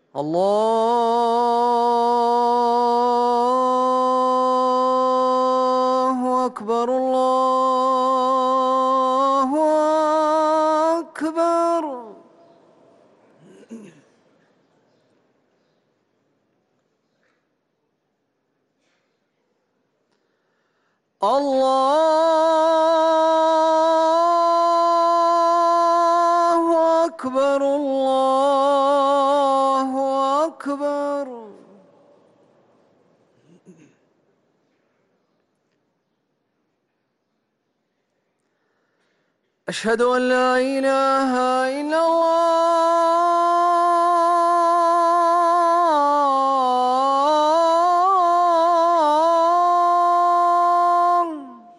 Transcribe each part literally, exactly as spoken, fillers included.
الله أكبر الله أكبر. الله أكبر الله أكبر. أشهد أن لا إله إلا الله.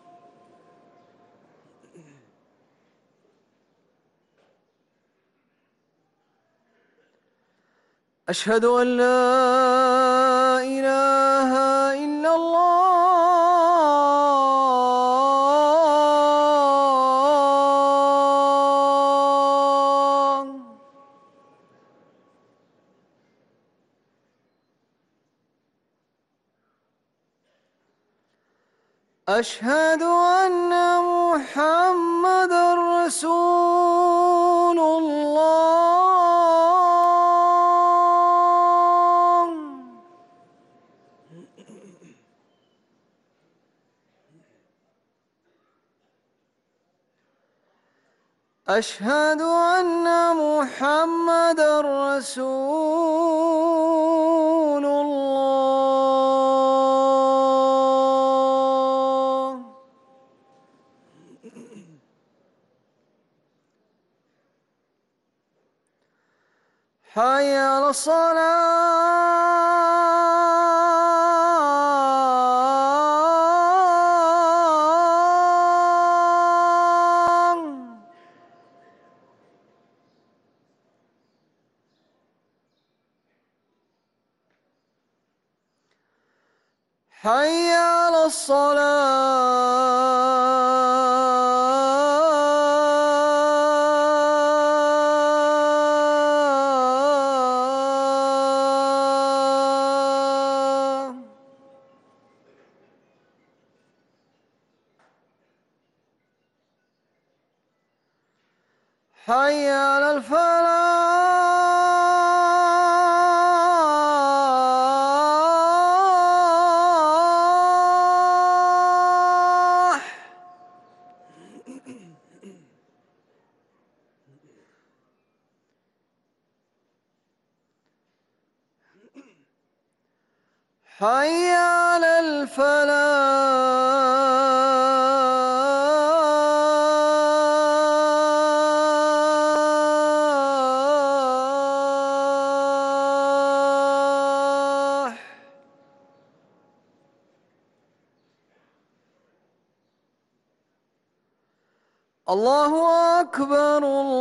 أشهد أن لا إله إلا الله. أشهد أن محمدًا رسول الله. أشهد أن محمدًا رسول الله. حي على الصلاة. حي على الصلاة. حي على الفلاح. حي على الفلاح. الله أكبر.